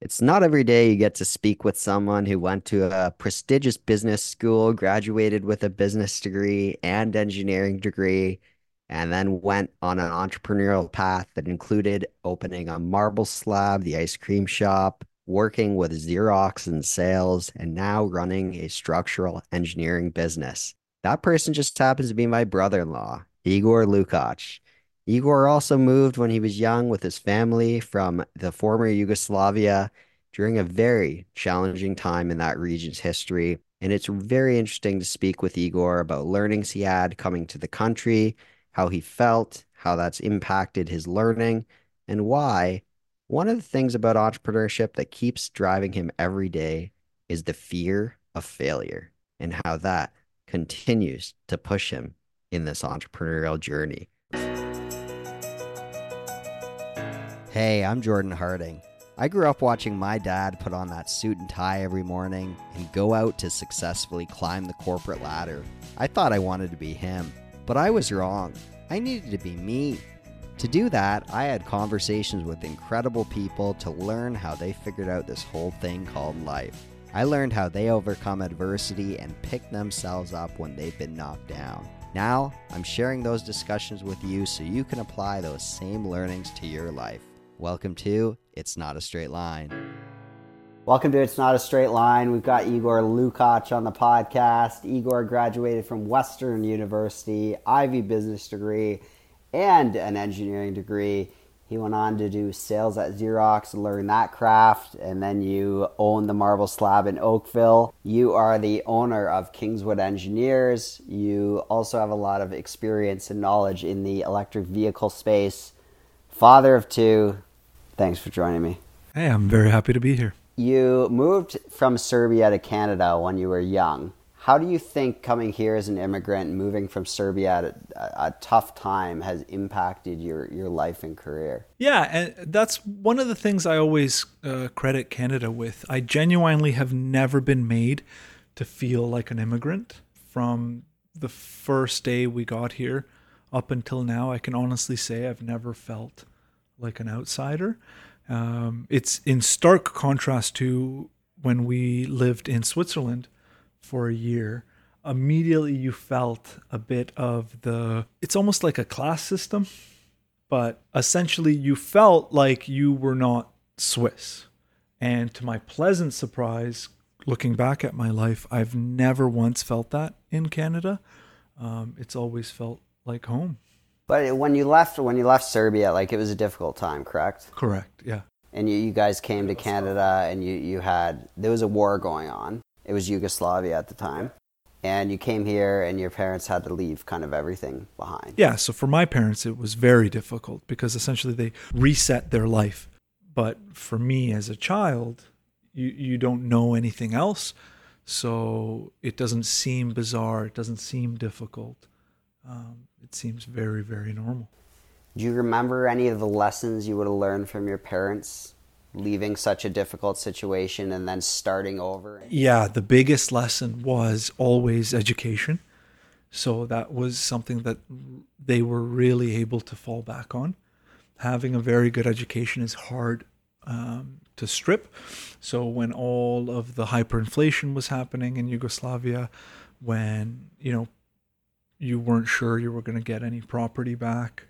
It's not every day you get to speak with someone who went to a prestigious business school, graduated with a business degree and engineering degree, and then went on an entrepreneurial path that included opening a marble slab, the ice cream shop, working with Xerox in sales, and now running a structural engineering business. That person just happens to be my brother-in-law, Igor Lukacs. Igor also moved when he was young with his family from the former Yugoslavia during a very challenging time in that region's history. And it's very interesting to speak with Igor about learnings he had coming to the country, how he felt, how that's impacted his learning, and why one of the things about entrepreneurship that keeps driving him every day is the fear of failure and how that continues to push him in this entrepreneurial journey. Hey, I'm Jordan Harding. I grew up watching my dad put on that suit and tie every morning and go out to successfully climb the corporate ladder. I thought I wanted to be him, but I was wrong. I needed to be me. To do that, I had conversations with incredible people to learn how they figured out this whole thing called life. I learned how they overcome adversity and pick themselves up when they've been knocked down. Now, I'm sharing those discussions with you so you can apply those same learnings to your life. Welcome to It's Not a Straight Line. Welcome to It's Not a Straight Line. We've got Igor Lukacs on the podcast. Igor graduated from Western University, Ivy business degree, and an engineering degree. He went on to do sales at Xerox and learn that craft, and then you own the marble slab in Oakville. You are the owner of Kingswood Engineers. You also have a lot of experience and knowledge in the electric vehicle space. Father of two. Thanks for joining me. Hey, I'm very happy to be here. You moved from Serbia to Canada when you were young. How do you think coming here as an immigrant, moving from Serbia at a tough time, has impacted your life and career? Yeah, and that's one of the things I always credit Canada with. I genuinely have never been made to feel like an immigrant. From the first day we got here up until now, I can honestly say I've never felt like an outsider. It's in stark contrast to when we lived in Switzerland for a year. Immediately you felt a bit of it's almost like a class system, but essentially you felt like you were not Swiss. And to my pleasant surprise, looking back at my life, I've never once felt that in Canada. It's always felt like home. But when you left Serbia, like, it was a difficult time, correct? Correct, yeah. And you guys came to Canada, and there was a war going on. It was Yugoslavia at the time. And you came here, and your parents had to leave kind of everything behind. Yeah, so for my parents, it was very difficult because essentially they reset their life. But for me as a child, you don't know anything else. So it doesn't seem bizarre. It doesn't seem difficult. It seems very, very normal. Do you remember any of the lessons you would have learned from your parents leaving such a difficult situation and then starting over? Yeah, the biggest lesson was always education. So that was something that they were really able to fall back on. Having a very good education is hard to strip. So when all of the hyperinflation was happening in Yugoslavia, when, you weren't sure you were going to get any property back,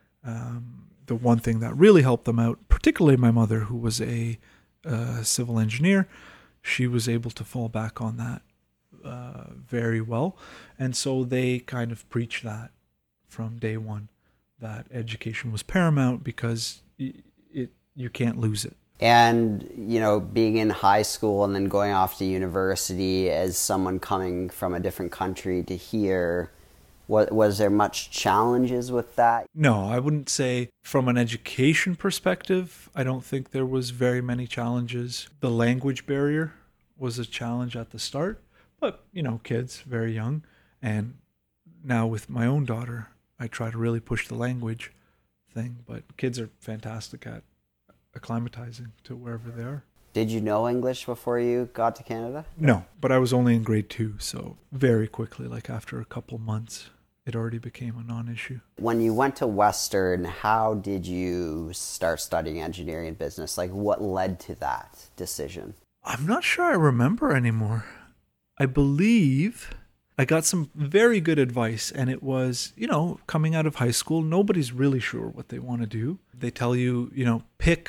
the one thing that really helped them out, particularly my mother, who was a civil engineer, she was able to fall back on that very well. And so they kind of preached that from day one, that education was paramount because you can't lose it. And, being in high school and then going off to university as someone coming from a different country to here, was there much challenges with that? No, I wouldn't say from an education perspective, I don't think there was very many challenges. The language barrier was a challenge at the start, but, kids, very young. And now with my own daughter, I try to really push the language thing, but kids are fantastic at acclimatizing to wherever they are. Did you know English before you got to Canada? No, but I was only in grade 2, so very quickly, like after a couple months, it already became a non-issue. When you went to Western, how did you start studying engineering and business? Like, what led to that decision? I'm not sure I remember anymore. I believe I got some very good advice, and it was, coming out of high school, nobody's really sure what they want to do. They tell you, pick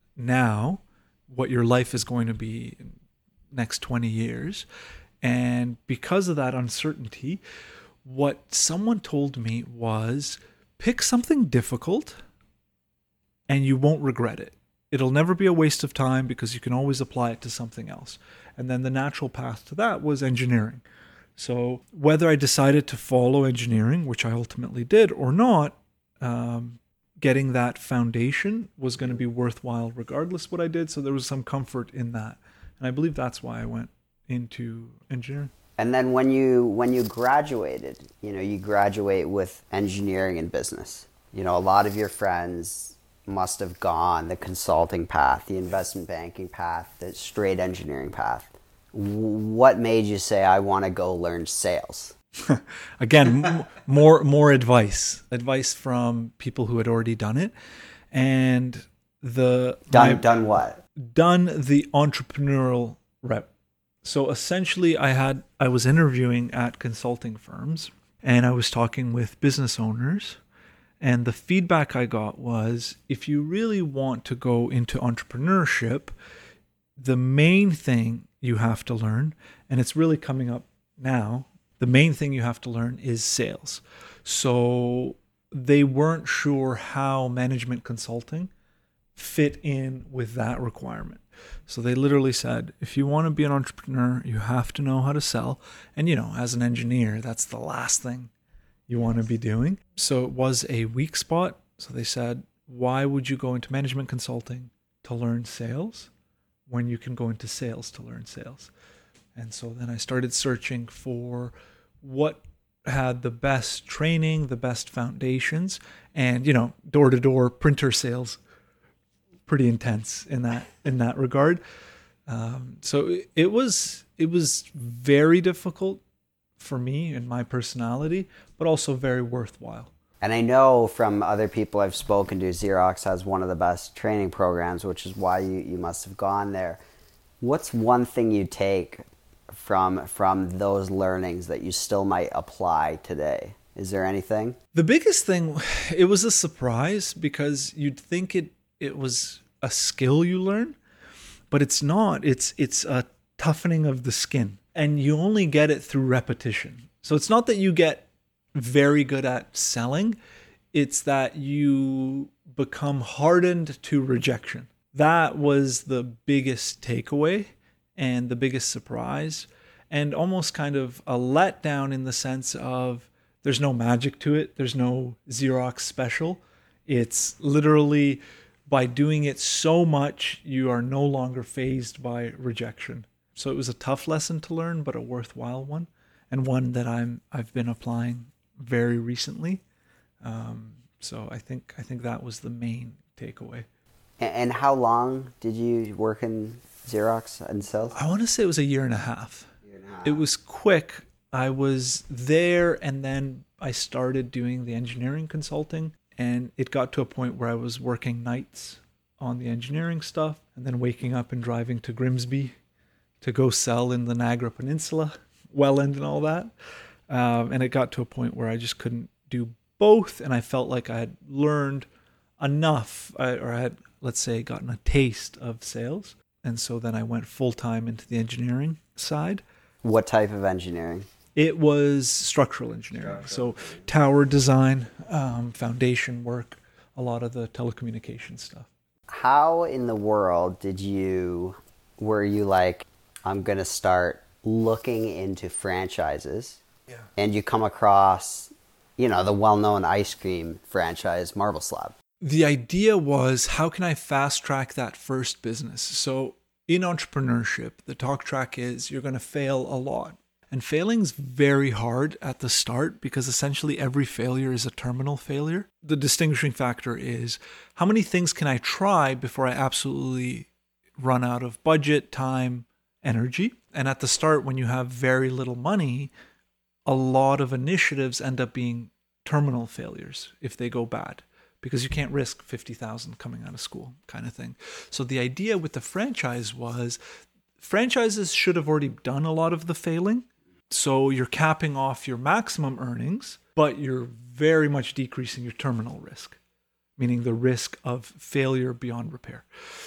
now what your life is going to be in the next 20 years. And because of that uncertainty, what someone told me was pick something difficult and you won't regret it. It'll never be a waste of time because you can always apply it to something else. And then the natural path to that was engineering. So whether I decided to follow engineering, which I ultimately did, or not, getting that foundation was going to be worthwhile regardless what I did. So there was some comfort in that. And I believe that's why I went into engineering. And then when you graduated, you graduate with engineering and business. A lot of your friends must have gone the consulting path, the investment banking path, the straight engineering path. What made you say, I want to go learn sales? Again, more advice from people who had already done it. And done what? Done the entrepreneurial rep. So essentially I was interviewing at consulting firms and I was talking with business owners, and the feedback I got was, if you really want to go into entrepreneurship, the main thing you have to learn, and it's really coming up now, the main thing you have to learn is sales. So they weren't sure how management consulting fit in with that requirement. So they literally said, if you want to be an entrepreneur, you have to know how to sell. And, as an engineer, that's the last thing you want to be doing. So it was a weak spot. So they said, why would you go into management consulting to learn sales when you can go into sales to learn sales? And so then I started searching for what had the best training, the best foundations, and, door-to-door printer sales, pretty intense in that regard. So it was very difficult for me and my personality, but also very worthwhile. And I know from other people I've spoken to, Xerox has one of the best training programs, which is why you must have gone there. What's one thing you take from those learnings that you still might apply today? Is there anything? The biggest thing, it was a surprise because you'd think it was a skill you learn, but it's not. It's a toughening of the skin, and you only get it through repetition. So it's not that you get very good at selling, it's that you become hardened to rejection. That was the biggest takeaway and the biggest surprise, and almost kind of a letdown in the sense of there's no magic to it. There's no Xerox special. It's literally, by doing it so much, you are no longer fazed by rejection. So it was a tough lesson to learn, but a worthwhile one, and one that I've been applying very recently. So I think that was the main takeaway. And how long did you work in Xerox and sales? I want to say it was a year and a half. It was quick. I was there, and then I started doing the engineering consulting, and it got to a point where I was working nights on the engineering stuff and then waking up and driving to Grimsby to go sell in the Niagara Peninsula, Welland and all that. And it got to a point where I just couldn't do both, and I felt like I had learned enough, or I had, let's say, gotten a taste of sales. And so then I went full-time into the engineering side. What type of engineering? It was structural engineering. So tower design, foundation work, a lot of the telecommunications stuff. How in the world were you like, I'm going to start looking into franchises? Yeah. And you come across, the well-known ice cream franchise, Marble Slab. The idea was, how can I fast track that first business? So in entrepreneurship, the talk track is you're going to fail a lot. And failing's very hard at the start because essentially every failure is a terminal failure. The distinguishing factor is, how many things can I try before I absolutely run out of budget, time, energy? And at the start, when you have very little money, a lot of initiatives end up being terminal failures if they go bad, because you can't risk 50,000 coming out of school kind of thing. So the idea with the franchise was franchises should have already done a lot of the failing. So you're capping off your maximum earnings, but you're very much decreasing your terminal risk, meaning the risk of failure beyond repair.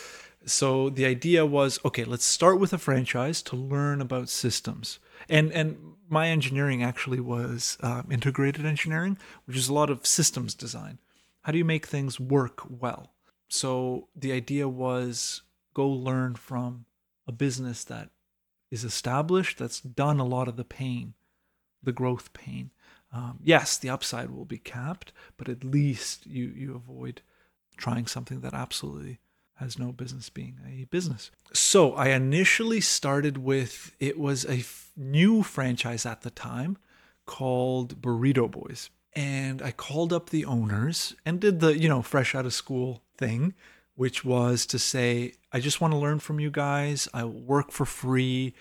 So the idea was, okay, let's start with a franchise to learn about systems. And my engineering actually was integrated engineering, which is a lot of systems design. How do you make things work well? So the idea was go learn from a business that is established, that's done a lot of the pain, the growth pain. Yes, the upside will be capped, but at least you avoid trying something that absolutely has no business being a business. So I initially started with, it was a new franchise at the time called Burrito Boys. And I called up the owners and did the, fresh out of school thing, which was to say, I just want to learn from you guys. I will work for free.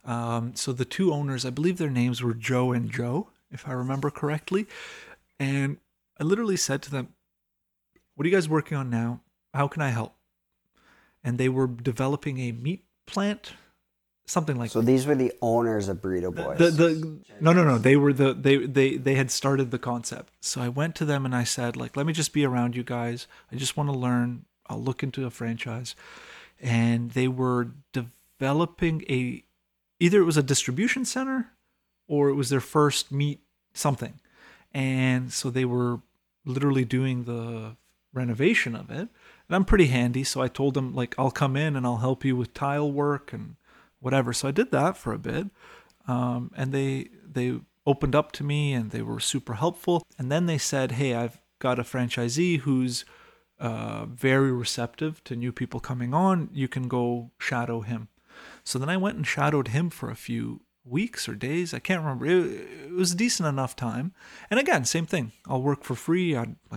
So the two owners, I believe their names were Joe and Joe, if I remember correctly. And I literally said to them, what are you guys working on now? How can I help? And they were developing a meat plant, something like So these were the owners of Burrito Boys. No. They were they had started the concept. So I went to them and I said, like, let me just be around you guys. I just want to learn. I'll look into a franchise. And they were developing either it was a distribution center or it was their first meat something. And so they were literally doing the renovation of it. And I'm pretty handy, so I told them, like, I'll come in and I'll help you with tile work and whatever. So I did that for a bit. And they opened up to me and they were super helpful. And then they said, hey, I've got a franchisee who's very receptive to new people coming on. You can go shadow him. So then I went and shadowed him for a few weeks or days. I can't remember. It was a decent enough time. And again, same thing. I'll work for free.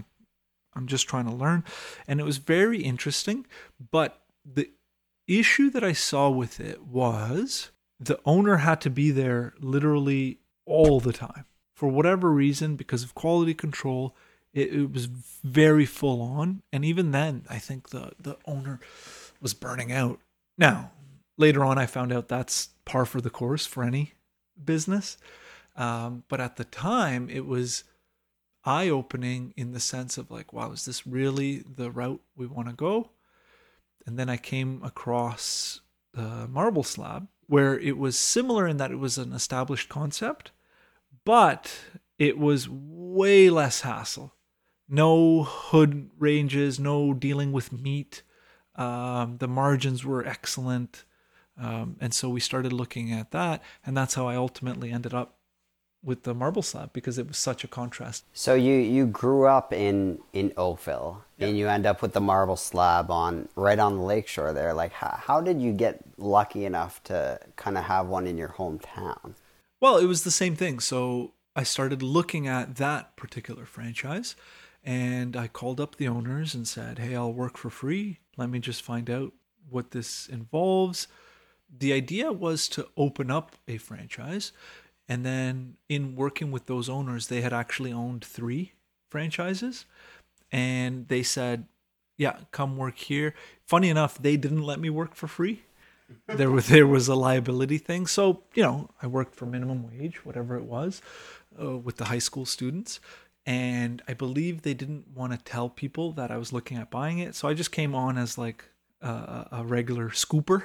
I'm just trying to learn. And it was very interesting. But the issue that I saw with it was the owner had to be there literally all the time. For whatever reason, because of quality control, it was very full on. And even then, I think the owner was burning out. Now, later on, I found out that's par for the course for any business. But at the time, it was eye-opening in the sense of like, wow, is this really the route we want to go? And then I came across the Marble Slab, where it was similar in that it was an established concept, but it was way less hassle. No hood ranges, no dealing with meat. The margins were excellent. And so we started looking at that, and that's how I ultimately ended up with the Marble Slab, because it was such a contrast. So you grew up in Oakville, and you end up with the Marble Slab right on the lakeshore there. Like, how did you get lucky enough to kind of have one in your hometown? Well, it was the same thing. So I started looking at that particular franchise, and I called up the owners and said, hey, I'll work for free. Let me just find out what this involves. The idea was to open up a franchise. And then in working with those owners, they had actually owned 3 franchises. And they said, yeah, come work here. Funny enough, they didn't let me work for free. There was a liability thing. So, I worked for minimum wage, whatever it was, with the high school students. And I believe they didn't want to tell people that I was looking at buying it. So I just came on as like a regular scooper.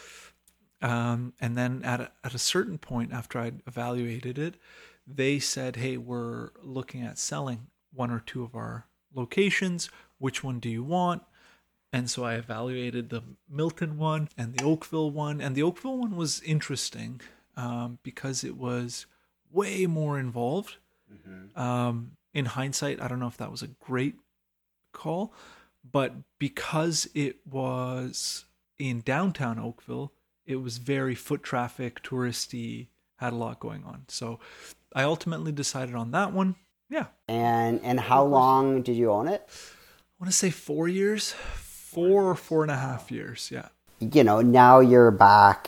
And then at a certain point after I'd evaluated it, they said, hey, we're looking at selling 1 or 2 of our locations. Which one do you want? And so I evaluated the Milton one and the Oakville one. And the Oakville one was interesting because it was way more involved. Mm-hmm. In hindsight, I don't know if that was a great call, but because it was in downtown Oakville, it was very foot traffic, touristy, had a lot going on. So I ultimately decided on that one. Yeah. And how long did you own it? I want to say 4 years, 4 or 4.5 years. Yeah. Now you're back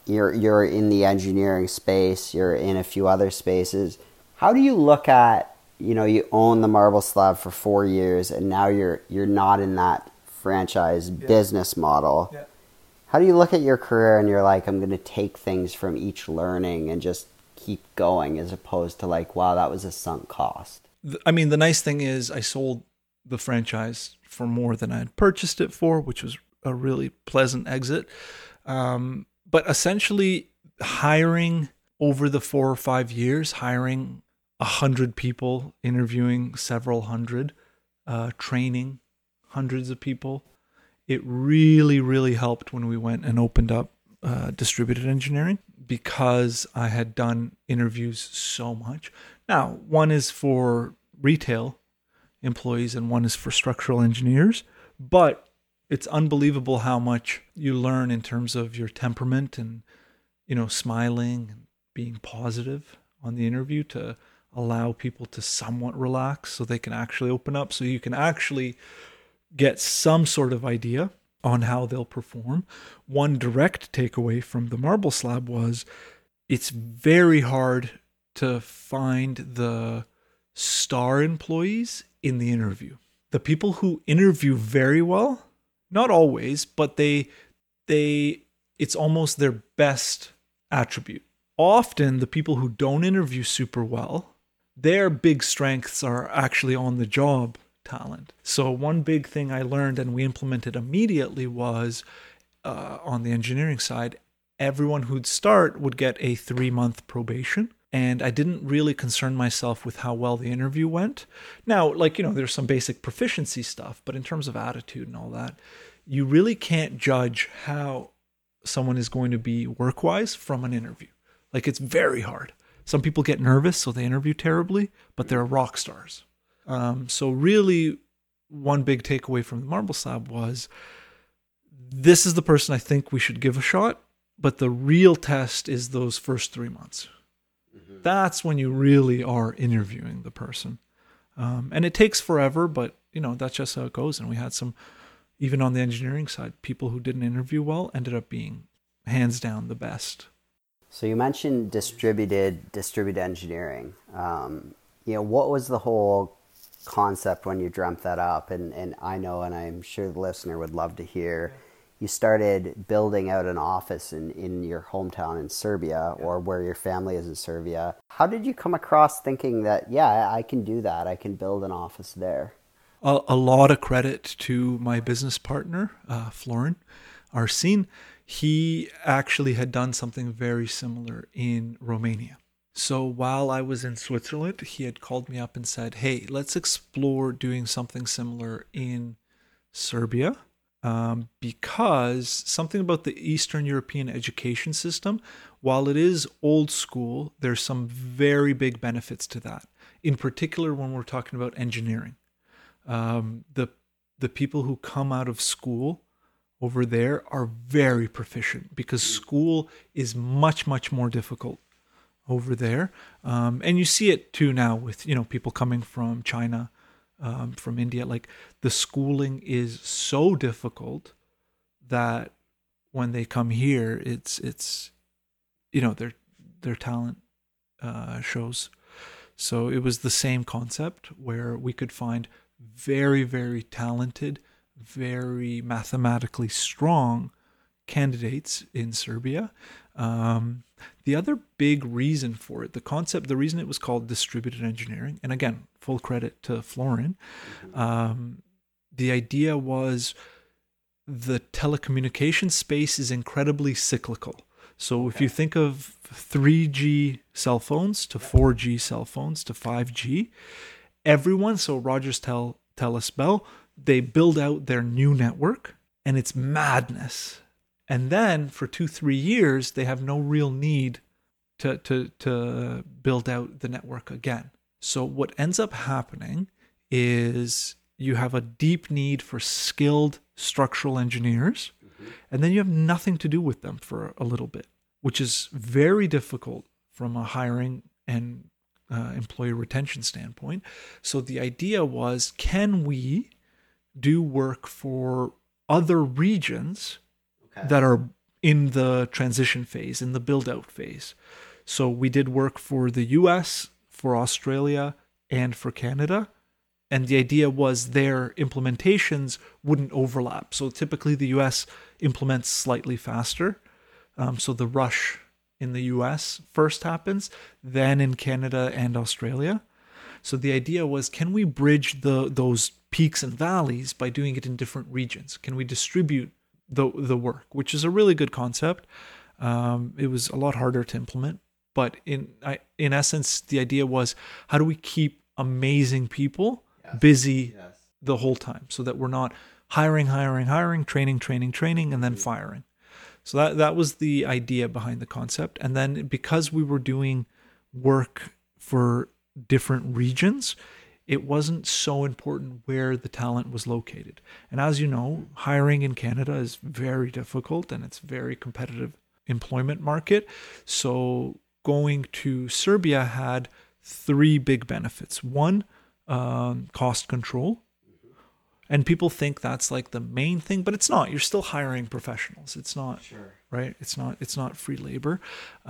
you're in the engineering space, you're in a few other spaces. How do you look at, you own the Marble Slab for 4 years and now you're not in that franchise business model. Yeah. How do you look at your career and you're like, I'm going to take things from each learning and just keep going, as opposed to like, wow, that was a sunk cost? I mean, the nice thing is I sold the franchise for more than I had purchased it for, which was a really pleasant exit. But essentially hiring over the 4 or 5 years, hiring 100 people, interviewing several hundred, training hundreds of people, it really, really helped when we went and opened up distributed engineering, because I had done interviews so much. Now, one is for retail employees and one is for structural engineers, but it's unbelievable how much you learn in terms of your temperament and, smiling and being positive on the interview to allow people to somewhat relax so they can actually open up, so you can actually get some sort of idea on how they'll perform. One direct takeaway from the Marble Slab was it's very hard to find the star employees in the interview. The people who interview very well, not always, but it's almost their best attribute. Often the people who don't interview super well, their big strengths are actually on the job talent. So one big thing I learned and we implemented immediately was on the engineering side, everyone who'd start would get a 3-month probation. And I didn't really concern myself with how well the interview went. Now, there's some basic proficiency stuff, but in terms of attitude and all that, you really can't judge how someone is going to be work-wise from an interview. It's very hard. Some people get nervous, so they interview terribly, but they're rock stars. So really, one big takeaway from the Marble Slab was, this is the person I think we should give a shot, but the real test is those first 3 months. Mm-hmm. That's when you really are interviewing the person. And it takes forever, but that's just how it goes. And we had some, even on the engineering side, people who didn't interview well ended up being hands down the best. So you mentioned distributed engineering. What was the whole concept when you dreamt that up? And I know, and I'm sure the listener would love to hear, you started building out an office in your hometown in Serbia, or where your family is in Serbia. How did you come across thinking that, I can do that, I can build an office there? A lot of credit to my business partner, Florin Arsene. He actually had done something very similar in Romania. So while I was in Switzerland, he had called me up and said, hey, let's explore doing something similar in Serbia, because something about the Eastern European education system, while it is old school, there's some very big benefits to that. In particular, when we're talking about engineering. The people who come out of school over there are very proficient, because school is much, much more difficult over there. And you see it too now with, people coming from China, from India. The schooling is so difficult that when they come here, it's their talent shows. So it was the same concept where we could find very, very talented, very mathematically strong candidates in Serbia. The other big reason for it, the reason it was called distributed engineering, and again, full credit to Florin, the idea was the telecommunication space is incredibly cyclical. So if you think of 3G cell phones to 4G cell phones to 5G, everyone, so Rogers, Telus, Bell, they build out their new network, and it's madness. And then for 2-3 years, they have no real need to build out the network again. So what ends up happening is you have a deep need for skilled structural engineers, and then you have nothing to do with them for a little bit, which is very difficult from a hiring and employee retention standpoint. So the idea was, can we do work for other regions that are in the transition phase, in the build-out phase. So we did work for the US, for Australia, and for Canada. And the idea was their implementations wouldn't overlap. So typically the US implements slightly faster. So the rush in the US first happens, then in Canada and Australia. So the idea was, can we bridge those peaks and valleys by doing it in different regions? Can we distribute the work, which is a really good concept. It was a lot harder to implement, but in essence, the idea was, how do we keep amazing people busy the whole time, so that we're not hiring, training, and then firing. So that was the idea behind the concept. And then because we were doing work for different regions, it wasn't so important where the talent was located. And as you know, hiring in Canada is very difficult, and it's a very competitive employment market. So going to Serbia had 3 big benefits. One, cost control. And people think that's like the main thing, but it's not. You're still hiring professionals. It's not, right? It's not free labor.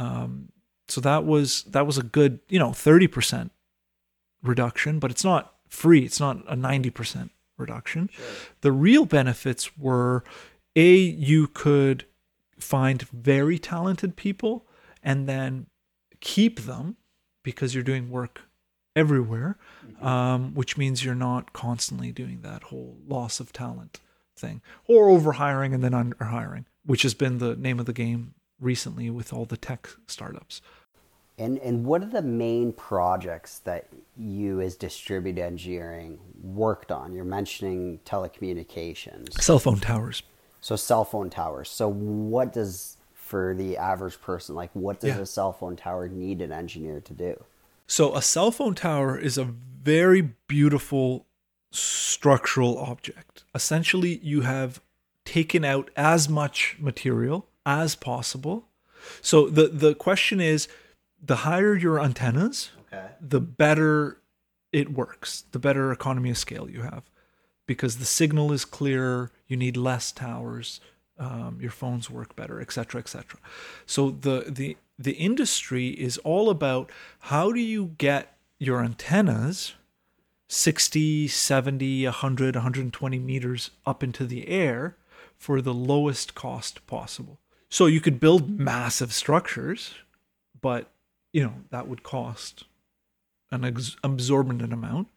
So that was a good, 30% reduction, but it's not free. It's not a 90% reduction. Sure. The real benefits were, you could find very talented people and then keep them because you're doing work everywhere, which means you're not constantly doing that whole loss of talent thing, or overhiring and then underhiring, which has been the name of the game recently with all the tech startups. And what are the main projects that you as distributed engineering worked on? You're mentioning telecommunications. Cell phone towers. So cell phone towers. So what does, for the average person, what does a cell phone tower need an engineer to do? So a cell phone tower is a very beautiful structural object. Essentially, you have taken out as much material as possible. So the question is, the higher your antennas, the better it works, the better economy of scale you have, because the signal is clearer, you need less towers, your phones work better, etc., etc. So the industry is all about, how do you get your antennas 60, 70, 100, 120 meters up into the air for the lowest cost possible. So you could build massive structures, but that would cost an exorbitant amount.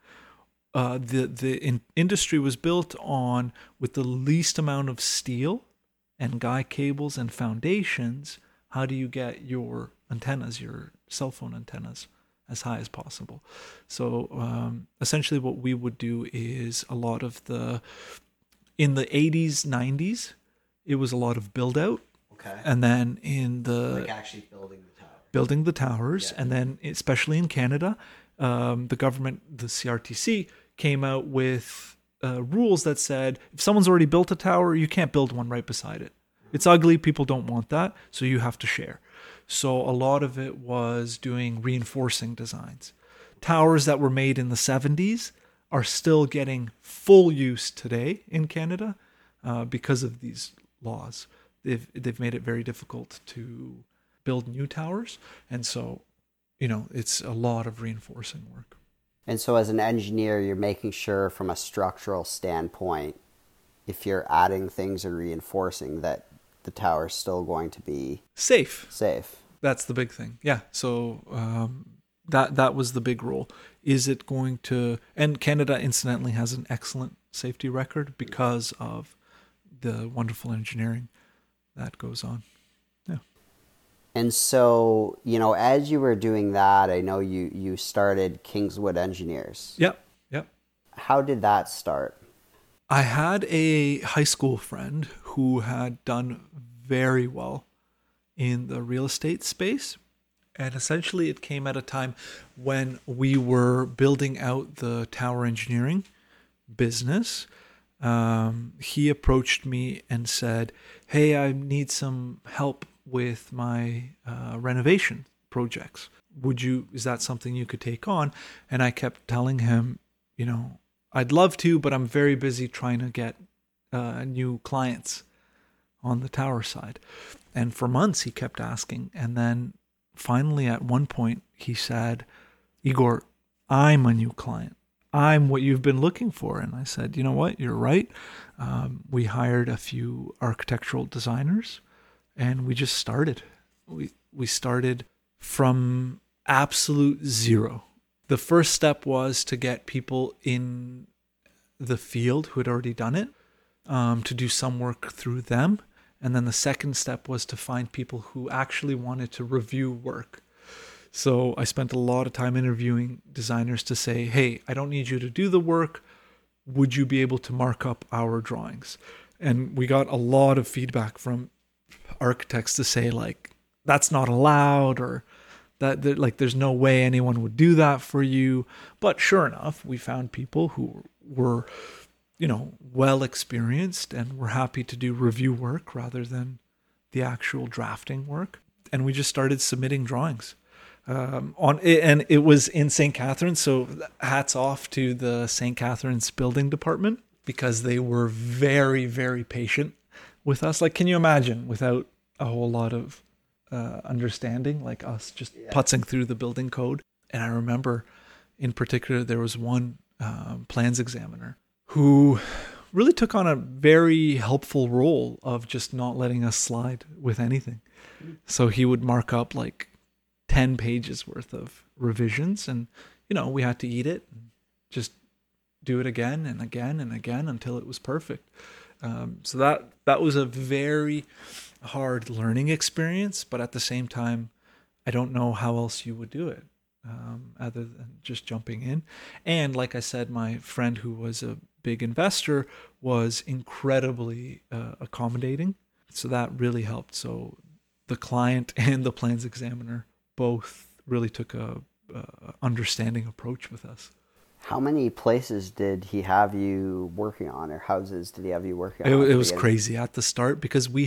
The industry was built on, with the least amount of steel and guy cables and foundations, how do you get your antennas, your cell phone antennas, as high as possible? So essentially what we would do is, a lot of in the 80s, 90s, it was a lot of build out. And then in the... actually building the tower. Building the towers. Yeah. And then, especially in Canada, the government, the CRTC, came out with rules that said, if someone's already built a tower, you can't build one right beside it. It's ugly, people don't want that, so you have to share. So a lot of it was doing reinforcing designs. Towers that were made in the 70s are still getting full use today in Canada because of these laws. They've made it very difficult to build new towers, and so it's a lot of reinforcing work. And so as an engineer, you're making sure, from a structural standpoint, if you're adding things or reinforcing, that the tower is still going to be safe. That's the big thing. Yeah. So that was the big role. Is it going to? And Canada, incidentally, has an excellent safety record because of the wonderful engineering that goes on. Yeah. And so, as you were doing that, I know you started Kingswood Engineers. Yep. How did that start? I had a high school friend who had done very well in the real estate space. And essentially it came at a time when we were building out the tower engineering business. He approached me and said, "Hey, I need some help with my renovation projects. Is that something you could take on?" And I kept telling him, I'd love to, but I'm very busy trying to get new clients on the tower side. And for months he kept asking. And then finally at one point he said, Igor, I'm a new client. I'm what you've been looking for. And I said, you know what? You're right. We hired a few architectural designers and we just started. We started from absolute zero. The first step was to get people in the field who had already done it, to do some work through them. And then the second step was to find people who actually wanted to review work. So I spent a lot of time interviewing designers to say, hey, I don't need you to do the work. Would you be able to mark up our drawings? And we got a lot of feedback from architects to say, like, that's not allowed, or that like there's no way anyone would do that for you. But sure enough, we found people who were, well experienced and were happy to do review work rather than the actual drafting work. And we just started submitting drawings. And it was in St. Catharines, so hats off to the St. Catharines building department, because they were very, very patient with us. Like, can you imagine without a whole lot of understanding, like us just putzing through the building code? And I remember in particular, there was one plans examiner who really took on a very helpful role of just not letting us slide with anything. So he would mark up like 10 pages worth of revisions, and we had to eat it and just do it again and again and again until it was perfect. So that was a very hard learning experience, but at the same time, I don't know how else you would do it other than just jumping in. And like I said, my friend who was a big investor was incredibly accommodating, so that really helped. So the client and the plans examiner both really took a understanding approach with us. How many places did he have you working on, or houses did he have you working on? It was crazy at the start, because we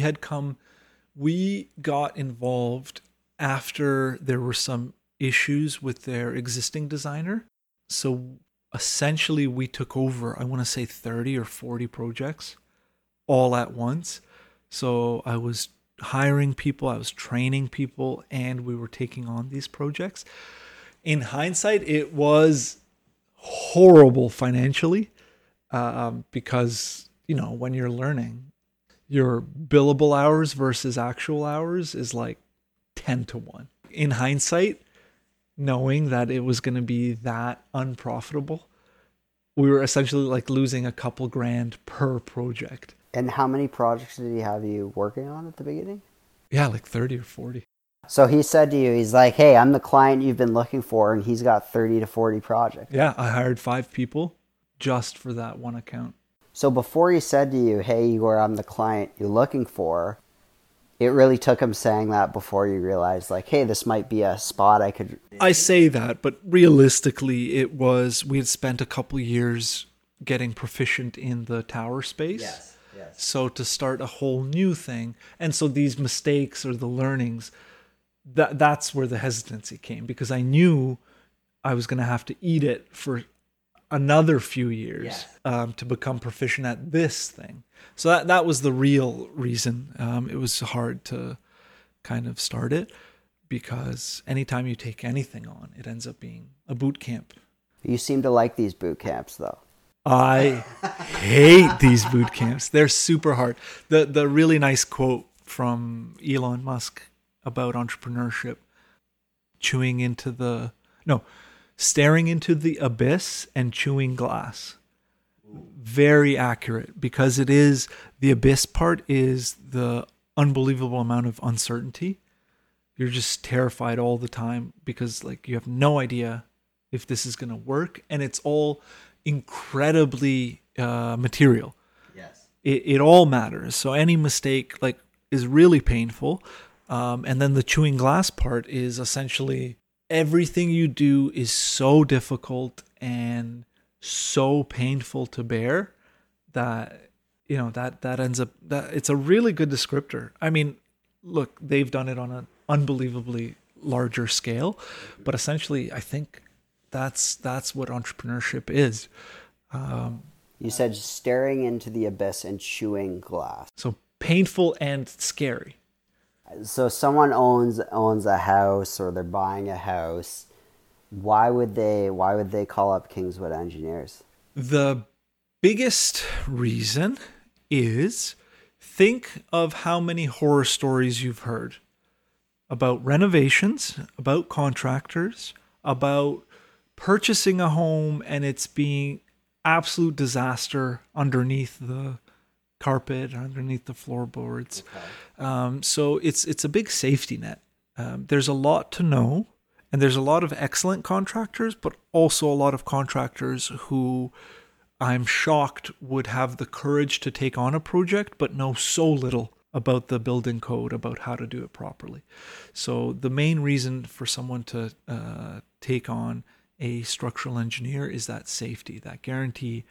got involved after there were some issues with their existing designer. So essentially we took over, I want to say 30 or 40 projects all at once. So I was hiring people, I was training people, and we were taking on these projects. In hindsight, it was horrible financially, because when you're learning, your billable hours versus actual hours is like 10 to 1. In hindsight, knowing that it was going to be that unprofitable, we were essentially like losing a couple grand per project. And how many projects did he have you working on at the beginning? Yeah, like 30 or 40. So he said to you, he's like, hey, I'm the client you've been looking for, and he's got 30 to 40 projects. Yeah, I hired 5 people just for that one account. So before he said to you, hey, Igor, I'm the client you're looking for, it really took him saying that before you realized, like, hey, this might be a spot I could... I say that, but realistically, we had spent a couple years getting proficient in the tower space. Yes. So to start a whole new thing, and so these mistakes or the learnings, that's where the hesitancy came, because I knew I was going to have to eat it for another few years to become proficient at this thing. So that was the real reason. It was hard to kind of start it, because anytime you take anything on, it ends up being a boot camp. You seem to like these boot camps, though. I hate these boot camps. They're super hard. The really nice quote from Elon Musk about entrepreneurship, staring into the abyss and chewing glass. Very accurate, because it is, the abyss part is the unbelievable amount of uncertainty. You're just terrified all the time, because like you have no idea if this is going to work, and it's all incredibly material. Yes. It all matters. So any mistake like is really painful. And then the chewing glass part is essentially everything you do is so difficult and so painful to bear that that ends up, that it's a really good descriptor. I mean, look, they've done it on an unbelievably larger scale, but essentially I think that's what entrepreneurship is. You said staring into the abyss and chewing glass. So painful and scary. So someone owns a house, or they're buying a house. Why would they call up Kingswood Engineers? The biggest reason is, think of how many horror stories you've heard about renovations, about contractors, about purchasing a home and it's being absolute disaster underneath the carpet, underneath the floorboards. Okay. So it's a big safety net. There's a lot to know, and there's a lot of excellent contractors, but also a lot of contractors who I'm shocked would have the courage to take on a project, but know so little about the building code, about how to do it properly. So the main reason for someone to take on a structural engineer is that safety, that guarantee,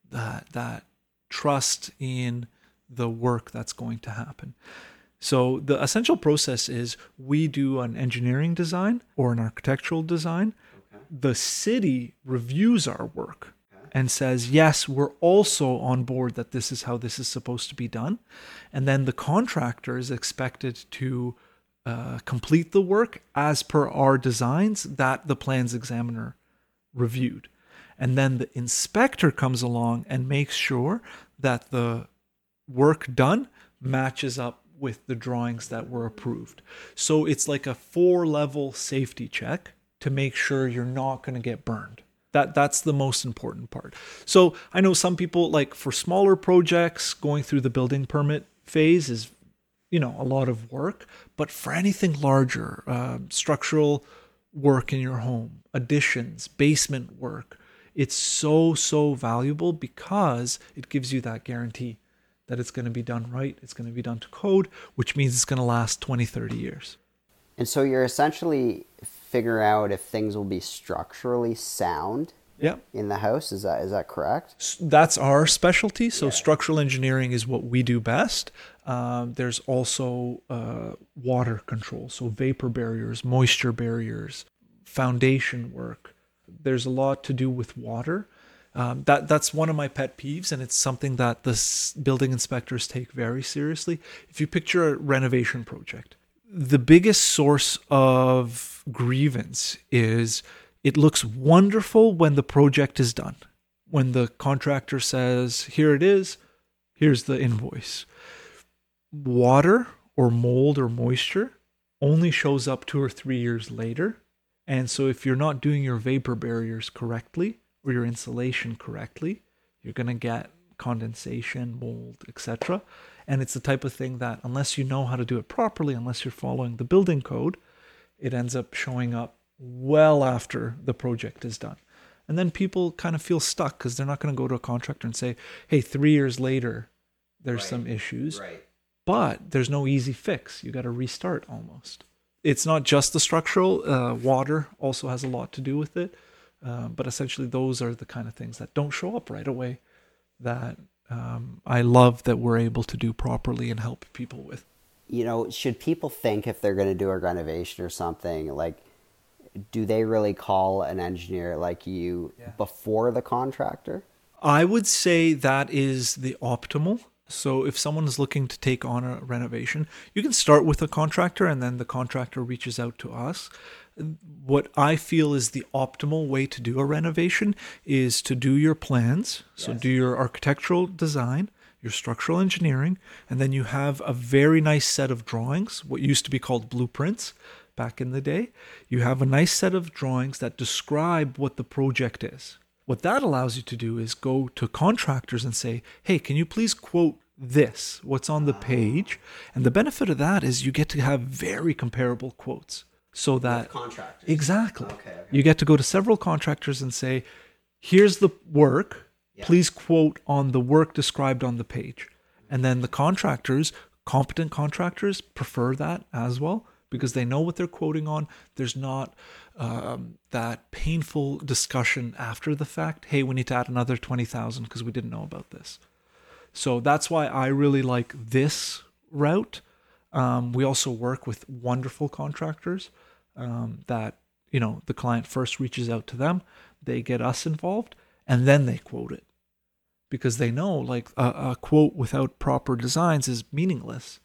that trust in the work that's going to happen. So the essential process is we do an engineering design or an architectural design. Okay. The city reviews our work and says, yes, we're also on board that this is how this is supposed to be done. And then the contractor is expected to complete the work as per our designs that the plans examiner reviewed. And then the inspector comes along and makes sure that the work done matches up with the drawings that were approved. So it's like a 4-level safety check to make sure you're not going to get burned. That's the most important part. So I know some people, like for smaller projects, going through the building permit phase is, a lot of work. But for anything larger, structural work in your home, additions, basement work, it's so valuable because it gives you that guarantee that it's going to be done right, it's going to be done to code, which means it's going to last 20, 30 years. And so you're essentially figuring out if things will be structurally sound in the house. Is that correct? That's our specialty. So structural engineering is what we do best. There's also water control, so vapor barriers, moisture barriers, foundation work. There's a lot to do with water. That's one of my pet peeves, and it's something that the building inspectors take very seriously. If you picture a renovation project, the biggest source of grievance is it looks wonderful when the project is done. When the contractor says, here it is, here's the invoice. Water or mold or moisture only shows up 2 or 3 years later. And so if you're not doing your vapor barriers correctly, or your insulation correctly, you're going to get condensation, mold, etc. And it's the type of thing that unless you know how to do it properly, unless you're following the building code, it ends up showing up well after the project is done. And then people kind of feel stuck because they're not going to go to a contractor and say, hey, 3 years later, there's some issues. Right. But there's no easy fix. You got to restart almost. It's not just the structural. Water also has a lot to do with it. But essentially, those are the kind of things that don't show up right away that I love that we're able to do properly and help people with. Should people think if they're going to do a renovation or something, like, do they really call an engineer like you before the contractor? I would say that is the optimal. So if someone is looking to take on a renovation, you can start with a contractor and then the contractor reaches out to us. What I feel is the optimal way to do a renovation is to do your plans. So do your architectural design, your structural engineering, and then you have a very nice set of drawings, what used to be called blueprints back in the day. You have a nice set of drawings that describe what the project is. What that allows you to do is go to contractors and say, hey, can you please quote this, what's on the page? And the benefit of that is you get to have very comparable quotes. So that with contractors. Exactly. Okay. You get to go to several contractors and say, here's the work, please quote on the work described on the page. And then the contractors, competent contractors, prefer that as well because they know what they're quoting on. There's not that painful discussion after the fact. Hey, we need to add another 20,000 because we didn't know about this. So that's why I really like this route. We also work with wonderful contractors that, the client first reaches out to them, they get us involved, and then they quote it. because they know like a quote without proper designs is meaningless.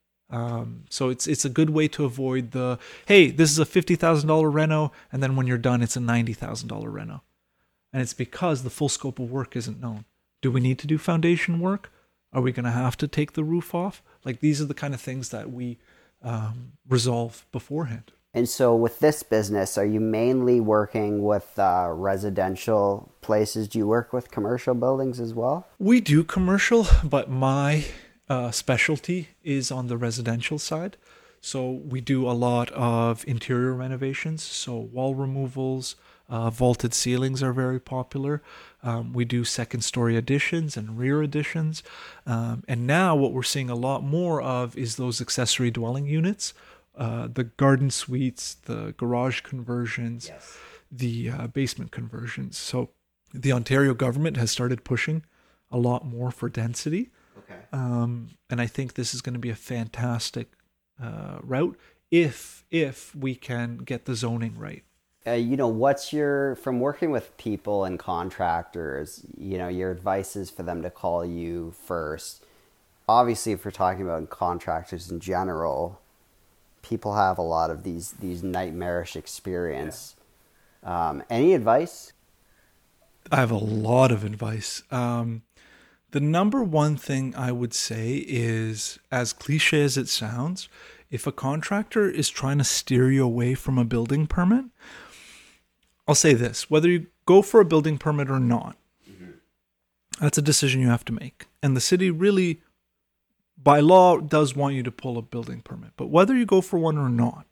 So it's a good way to avoid the, hey, this is a $50,000 reno, and then when you're done, it's a $90,000 reno. And it's because the full scope of work isn't known. Do we need to do foundation work? Are we going to have to take the roof off? Like, these are the kind of things that we resolve beforehand. And so with this business, are you mainly working with residential places? Do you work with commercial buildings as well? We do commercial, but my specialty is on the residential side. So we do a lot of interior renovations. So wall removals, vaulted ceilings are very popular. We do second story additions and rear additions. And now what we're seeing a lot more of is those accessory dwelling units, the garden suites, the garage conversions, yes, the basement conversions. So the Ontario government has started pushing a lot more for density. Okay. And I think this is going to be a fantastic route if we can get the zoning right. What's from working with people and contractors, your advice is for them to call you first. Obviously, if we're talking about contractors in general, people have a lot of these nightmarish experience. Yeah. Any advice? I have a lot of advice. The number one thing I would say is, as cliche as it sounds, if a contractor is trying to steer you away from a building permit, I'll say this: whether you go for a building permit or not, that's a decision you have to make. And the city really, by law, does want you to pull a building permit. But whether you go for one or not,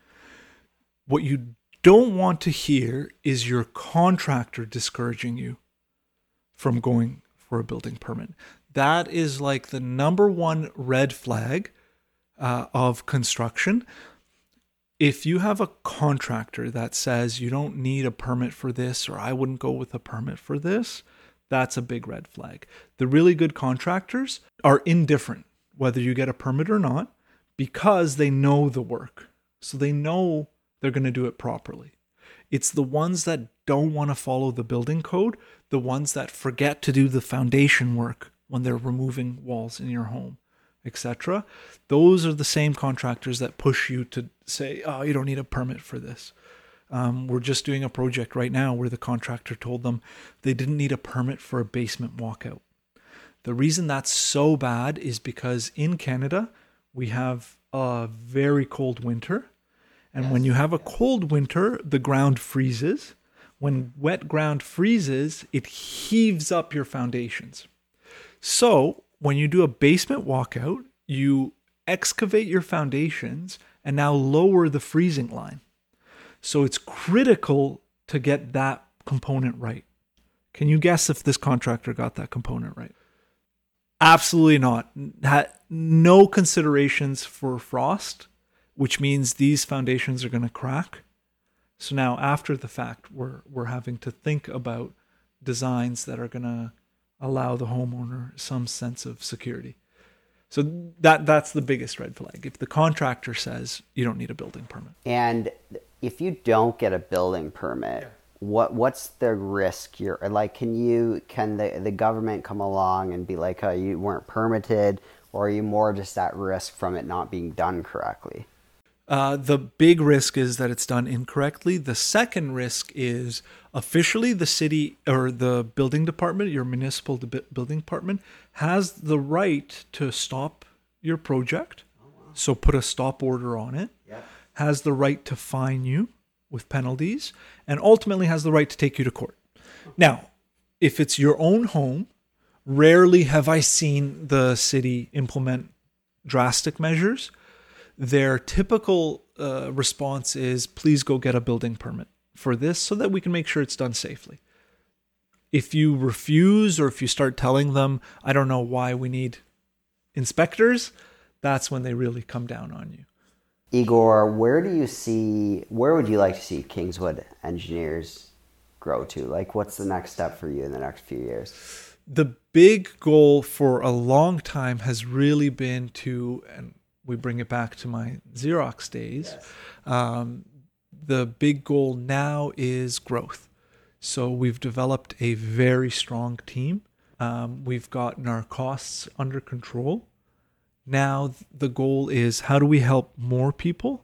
what you don't want to hear is your contractor discouraging you from going for a building permit. That is like the number one red flag of construction. If you have a contractor that says you don't need a permit for this, or I wouldn't go with a permit for this, that's a big red flag. The really good contractors are indifferent whether you get a permit or not, because they know the work. So they know they're going to do it properly. It's the ones that don't want to follow the building code, the ones that forget to do the foundation work when they're removing walls in your home, etc. Those are the same contractors that push you to say, oh, you don't need a permit for this. We're just doing a project right now where the contractor told them they didn't need a permit for a basement walkout. The reason that's so bad is because in Canada, we have a very cold winter. And when you have a cold winter, the ground freezes. When wet ground freezes, it heaves up your foundations. So when you do a basement walkout, you excavate your foundations and now lower the freezing line. So it's critical to get that component right. Can you guess if this contractor got that component right? Absolutely not. Had no considerations for frost, which means these foundations are going to crack. So now after the fact, we're having to think about designs that are going to allow the homeowner some sense of security. So that's the biggest red flag. If the contractor says you don't need a building permit. And if you don't get a building permit, what's the risk? Can the government come along and be like, oh, you weren't permitted, or are you more just at risk from it not being done correctly? The big risk is that it's done incorrectly. The second risk is officially the city or the building department, your municipal building department, has the right to stop your project. Oh, wow. So put a stop order on it. Yeah. Has the right to fine you with penalties, and ultimately has the right to take you to court. Now, if it's your own home, rarely have I seen the city implement drastic measures. Their typical response is, please go get a building permit for this so that we can make sure it's done safely. If you refuse, or if you start telling them, I don't know why we need inspectors, that's when they really come down on you. Igor, where would you like to see Kingswood Engineers grow to? Like, what's the next step for you in the next few years? The big goal for a long time has really been to, and we bring it back to my Xerox days, yes. The big goal now is growth. So we've developed a very strong team. We've gotten our costs under control. Now the goal is, how do we help more people?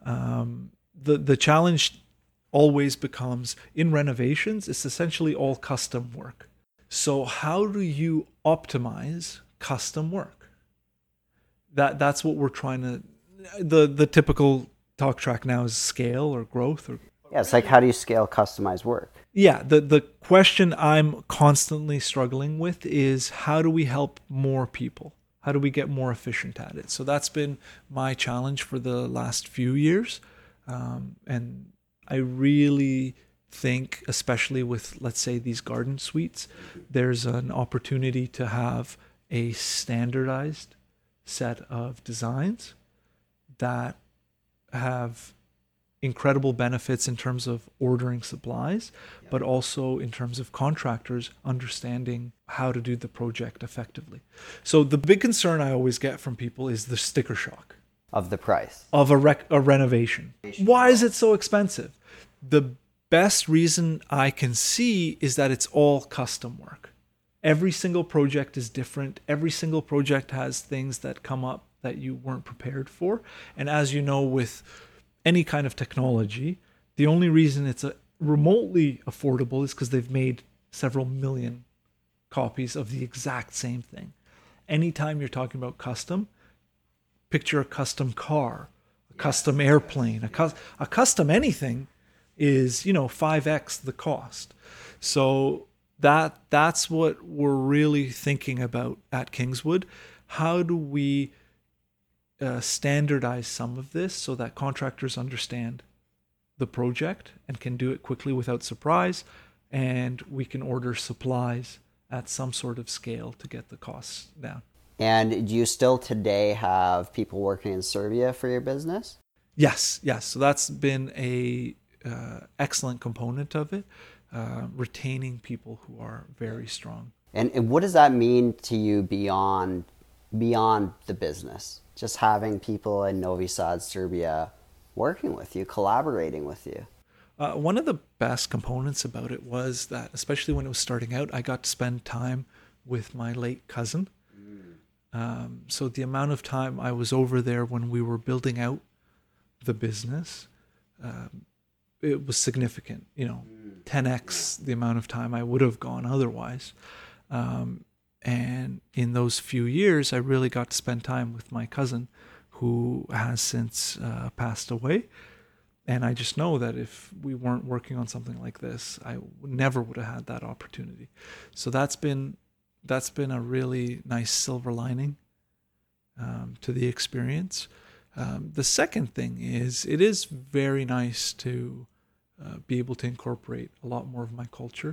The challenge always becomes, in renovations, it's essentially all custom work. So how do you optimize custom work? That's what we're trying to. The typical talk track now is scale or growth, or Yeah, it's like, how do you scale customized work? yeah. The question I'm constantly struggling with is, how do we help more people? How do we get more efficient at it? So that's been my challenge for the last few years. And I really think, especially with, let's say, these garden suites, there's an opportunity to have a standardized set of designs that have incredible benefits in terms of ordering supplies, but also in terms of contractors understanding how to do the project effectively. So the big concern I always get from people is the sticker shock Of the price. of a renovation. Why is it so expensive? The best reason I can see is that it's all custom work. Every single project is different. Every single project has things that come up that you weren't prepared for. And as you know, with any kind of technology, the only reason it's remotely affordable is because they've made several million copies of the exact same thing. Anytime you're talking about custom, picture a custom car, a custom airplane, a custom anything is, 5x the cost. So that's what we're really thinking about at Kingswood. How do we standardize some of this so that contractors understand the project and can do it quickly without surprise, and we can order supplies at some sort of scale to get the costs down. And do you still today have people working in Serbia for your business? Yes. So that's been a excellent component of it, retaining people who are very strong. And what does that mean to you beyond the business? Just having people in Novi Sad, Serbia, working with you, collaborating with you. One of the best components about it was that, especially when it was starting out, I got to spend time with my late cousin. So the amount of time I was over there when we were building out the business, it was significant, 10x the amount of time I would have gone otherwise. And in those few years, I really got to spend time with my cousin, who has since passed away. And I just know that if we weren't working on something like this, I never would have had that opportunity. So that's been a really nice silver lining to the experience. The second thing is, it is very nice to be able to incorporate a lot more of my culture,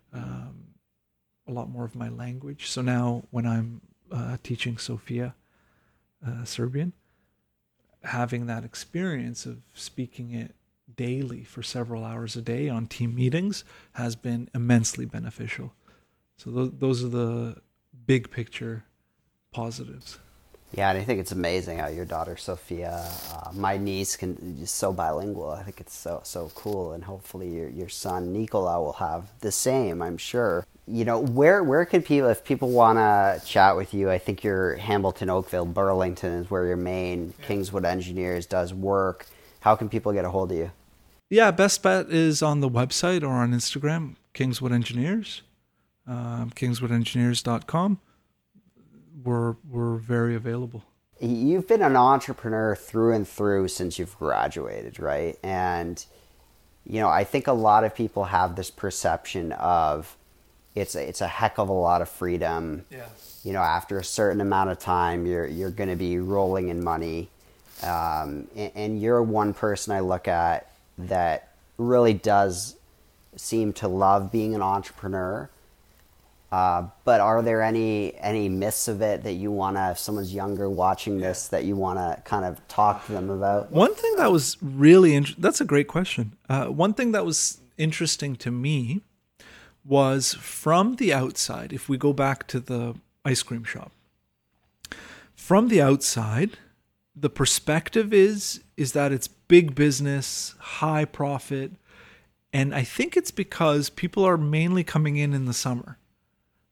a lot more of my language. So now when I'm teaching Sofia Serbian, having that experience of speaking it daily for several hours a day on team meetings has been immensely beneficial. So those are the big picture positives. Yeah, and I think it's amazing how your daughter Sophia, my niece, is so bilingual. I think it's so cool, and hopefully your son Nikola will have the same, I'm sure. Where could people, if people want to chat with you, I think you're Hamilton, Oakville, Burlington is where your main Kingswood Engineers does work. How can people get a hold of you? Yeah, best bet is on the website or on Instagram, Kingswood Engineers, kingswoodengineers.com. We're very available. You've been an entrepreneur through and through since you've graduated, right? And, I think a lot of people have this perception of it's a heck of a lot of freedom. Yeah. After a certain amount of time, you're going to be rolling in money. And you're one person I look at that really does seem to love being an entrepreneur. But are there any myths of it that you want to, if someone's younger watching this, that you want to kind of talk to them about? One thing that was really that's a great question. One thing that was interesting to me was, from the outside, if we go back to the ice cream shop, from the outside, the perspective is that it's big business, high profit. And I think it's because people are mainly coming in the summer.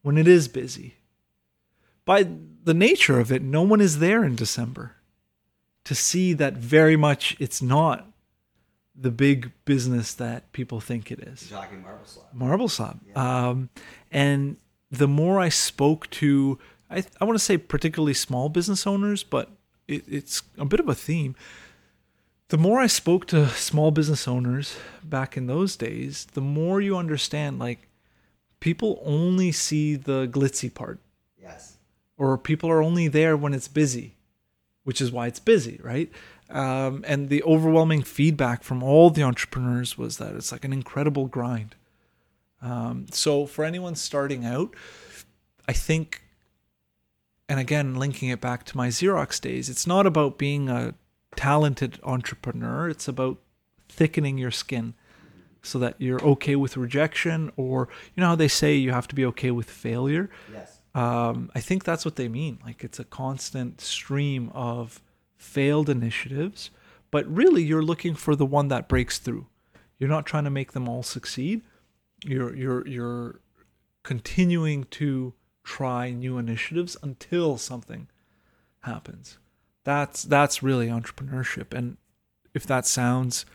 when it is busy. By the nature of it, no one is there in December to see that very much it's not the big business that people think it is. You're talking Marble Slab. Marble Slab. Yeah. And the more I spoke to, I want to say particularly small business owners, but it's a bit of a theme. The more I spoke to small business owners back in those days, the more you understand, like, people only see the glitzy part. Yes. Or people are only there when it's busy, which is why it's busy, right? And the overwhelming feedback from all the entrepreneurs was that it's like an incredible grind. So for anyone starting out, I think, and again, linking it back to my Xerox days, it's not about being a talented entrepreneur. It's about thickening your skin so that you're okay with rejection, or, you know how they say you have to be okay with failure? Yes. I think that's what they mean. Like, it's a constant stream of failed initiatives, but really you're looking for the one that breaks through. You're not trying to make them all succeed. You're continuing to try new initiatives until something happens. That's really entrepreneurship. And if that sounds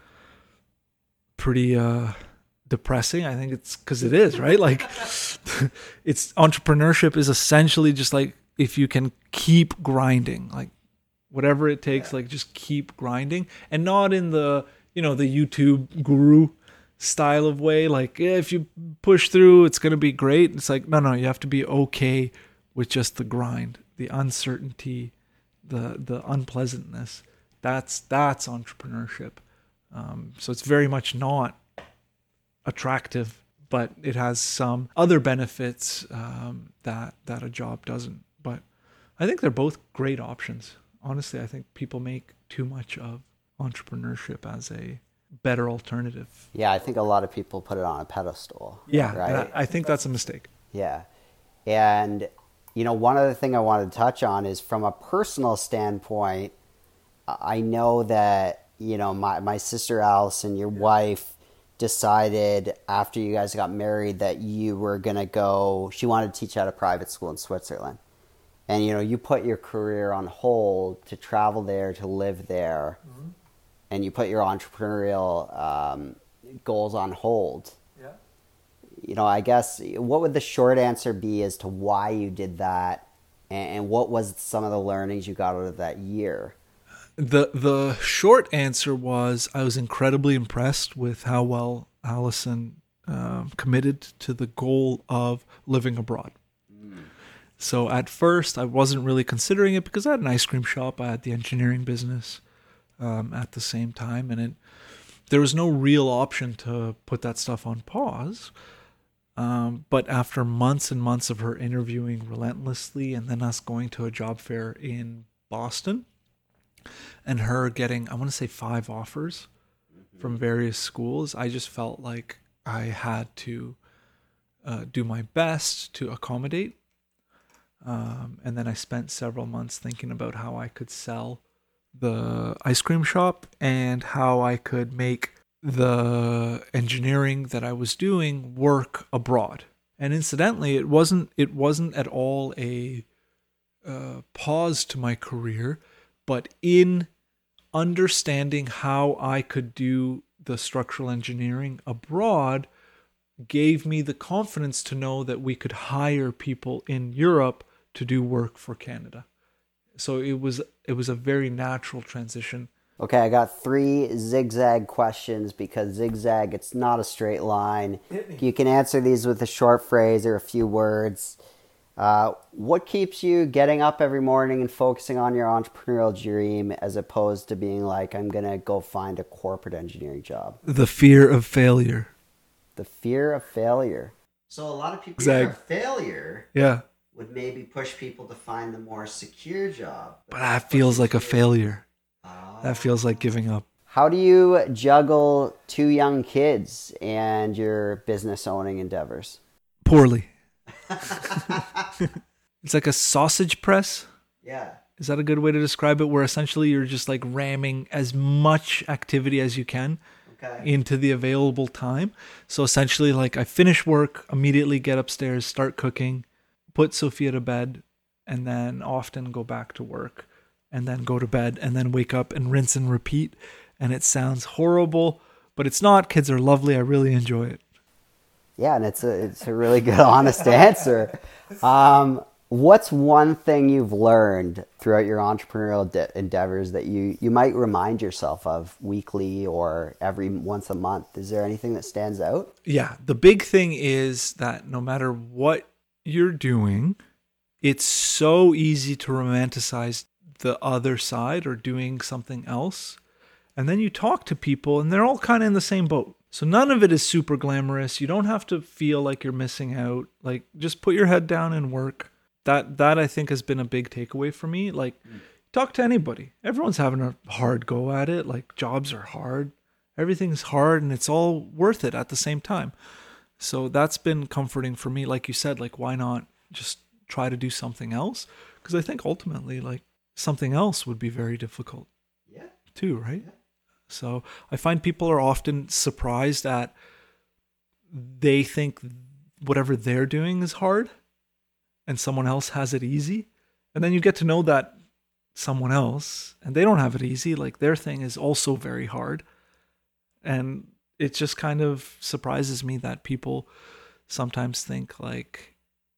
pretty depressing, I think it's because it is, right? Like, it's entrepreneurship is essentially just like, if you can keep grinding, like whatever it takes, like just keep grinding, and not in the, you know, the YouTube guru style of way. Like, yeah, if you push through, it's going to be great. It's like, no, you have to be okay with just the grind, the uncertainty, the unpleasantness. That's entrepreneurship. So it's very much not attractive, but it has some other benefits that a job doesn't. But I think they're both great options. Honestly, I think people make too much of entrepreneurship as a better alternative. Yeah, I think a lot of people put it on a pedestal. Yeah, right. I think that's a mistake. Yeah. And, you know, one other thing I wanted to touch on is, from a personal standpoint, I know that, you know, my sister Allison, your wife, decided after you guys got married that you were going to go, she wanted to teach at a private school in Switzerland. And, you know, you put your career on hold to travel there, to live there, mm-hmm. and you put your entrepreneurial goals on hold. Yeah. You know, I guess, what would the short answer be as to why you did that, and what was some of the learnings you got out of that year? The short answer was, I was incredibly impressed with how well Allison committed to the goal of living abroad. So at first, I wasn't really considering it because I had an ice cream shop. I had the engineering business at the same time, and there was no real option to put that stuff on pause. But after months and months of her interviewing relentlessly, and then us going to a job fair in Boston, and her getting, I want to say, 5 offers from various schools, I just felt like I had to do my best to accommodate. And then I spent several months thinking about how I could sell the ice cream shop and how I could make the engineering that I was doing work abroad. And incidentally, it wasn't at all a pause to my career, but in understanding how I could do the structural engineering abroad gave me the confidence to know that we could hire people in Europe to do work for Canada. So it was a very natural transition. Okay, I got 3 zigzag questions, because zigzag, it's not a straight line. You can answer these with a short phrase or a few words. What keeps you getting up every morning and focusing on your entrepreneurial dream, as opposed to being like, I'm going to go find a corporate engineering job? The fear of failure. The fear of failure. So a lot of people Zag. fear of failure Yeah. would maybe push people to find the more secure job. But that feels like a failure. Oh. That feels like giving up. How do you juggle 2 young kids and your business owning endeavors? Poorly. It's like a sausage press. Yeah. Is that a good way to describe it? Where essentially you're just like ramming as much activity as you can into the available time. So essentially, like, I finish work, immediately get upstairs, start cooking, put Sophia to bed, and then often go back to work, and then go to bed, and then wake up and rinse and repeat. And it sounds horrible, but it's not. Kids are lovely. I really enjoy it. Yeah, and it's a really good, honest answer. What's one thing you've learned throughout your entrepreneurial endeavors that you might remind yourself of weekly or every once a month? Is there anything that stands out? Yeah, the big thing is that no matter what you're doing, it's so easy to romanticize the other side or doing something else. And then you talk to people and they're all kind of in the same boat. So none of it is super glamorous. You don't have to feel like you're missing out. Like, just put your head down and work. That I think has been a big takeaway for me. Like, talk to anybody. Everyone's having a hard go at it. Like, jobs are hard. Everything's hard, and it's all worth it at the same time. So that's been comforting for me. Like you said, like, why not just try to do something else? Because I think ultimately, like, something else would be very difficult too, right? Yeah. So I find people are often surprised at, they think whatever they're doing is hard and someone else has it easy. And then you get to know that someone else, and they don't have it easy. Like, their thing is also very hard. And it just kind of surprises me that people sometimes think like,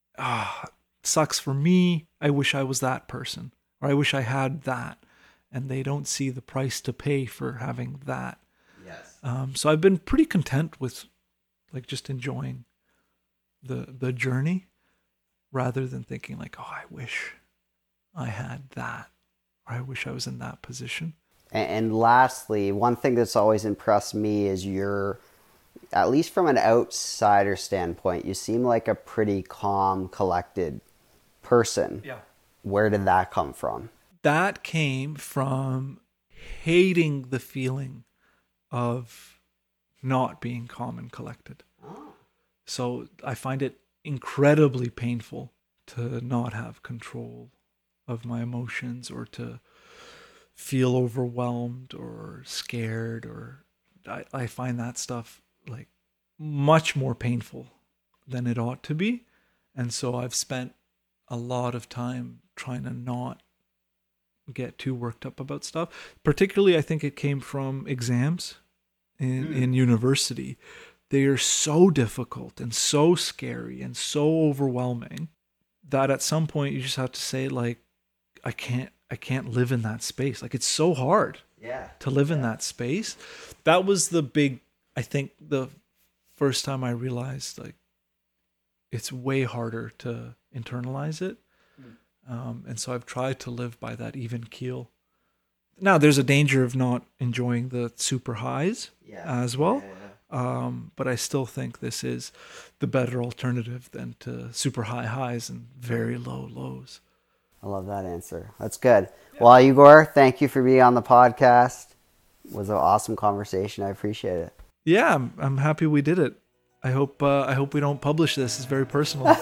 sucks for me. I wish I was that person, or I wish I had that. And they don't see the price to pay for having that. Yes. So I've been pretty content with, like, just enjoying the journey, rather than thinking like, oh, I wish I had that, or I wish I was in that position. And lastly, one thing that's always impressed me is at least from an outsider standpoint, you seem like a pretty calm, collected person. Yeah. Where did that come from? That came from hating the feeling of not being calm and collected. Oh. So I find it incredibly painful to not have control of my emotions, or to feel overwhelmed or scared, or I find that stuff like much more painful than it ought to be. And so I've spent a lot of time trying to not get too worked up about stuff. Particularly, I think it came from exams in university. They are so difficult and so scary and so overwhelming that at some point you just have to say, like, I can't live in that space. Like, it's so hard to live in that space. That was I think the first time I realized, like, it's way harder to internalize it. And so I've tried to live by that even keel. Now, there's a danger of not enjoying the super highs as well. But I still think this is the better alternative than to super high highs and very low lows. I love that answer. That's good. Yeah. Well, Igor, thank you for being on the podcast. It was an awesome conversation. I appreciate it. Yeah, I'm happy we did it. I hope we don't publish this. It's very personal.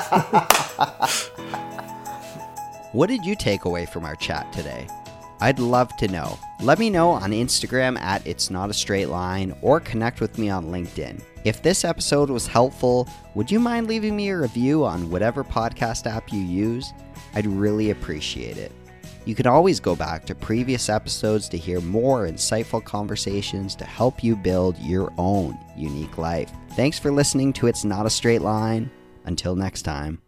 What did you take away from our chat today? I'd love to know. Let me know on Instagram at It's Not a Straight Line, or connect with me on LinkedIn. If this episode was helpful, would you mind leaving me a review on whatever podcast app you use? I'd really appreciate it. You can always go back to previous episodes to hear more insightful conversations to help you build your own unique life. Thanks for listening to It's Not a Straight Line. Until next time.